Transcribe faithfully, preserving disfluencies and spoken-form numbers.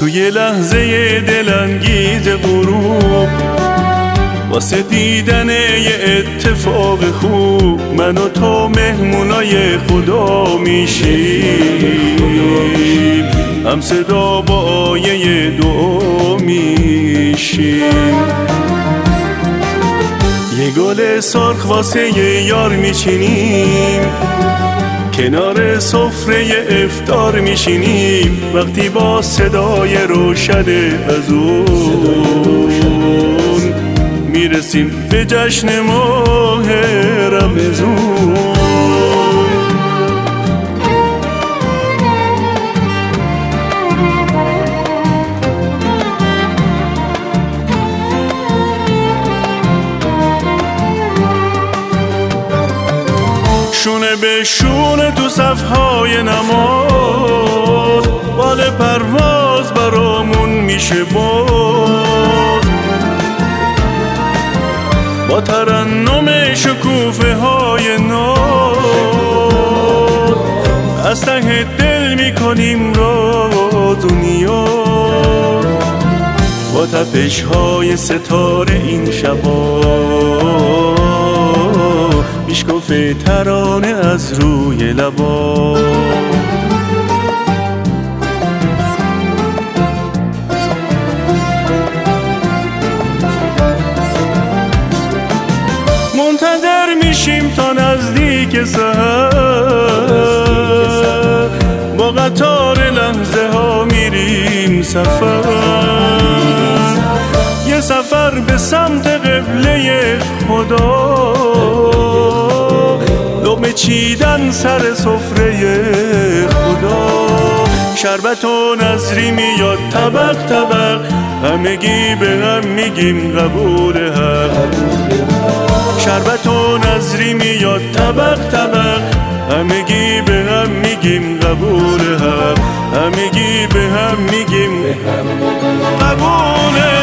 توی لحظه دلانگیز غروب واسه دیدن یه اتفاق خوب من و تو مهمونای خدا میشیم، هم صدا با آیه دعا میشیم. یه گل سرخ واسه یه یار میچینیم، کنار سفره افطار میشینیم، وقتی با صدای روشن اذان میرسیم به جشن ماه رمضان. شونه به شونه تو صفهای نماز، بال پرواز برامون میشه باز، با ترنم شکوفه های ناز از ته دل میکنیم راز و نیاز، با تپش های ستاره این شبا میشکفه ترانه از روی لبا. منتظر میشیم تا نزدیک سحر، با قطار لحظه ها میریم سفر، یه سفر به سمت قبله خدا، لقمه چیدن سر سفره خدا. شربت و نظری میاد طبق طبق، همگی به هم میگیم قبول حق. شربت و نظری میاد طبق طبق، همگی به هم میگیم قبول حق، همگی به هم میگیم قبول.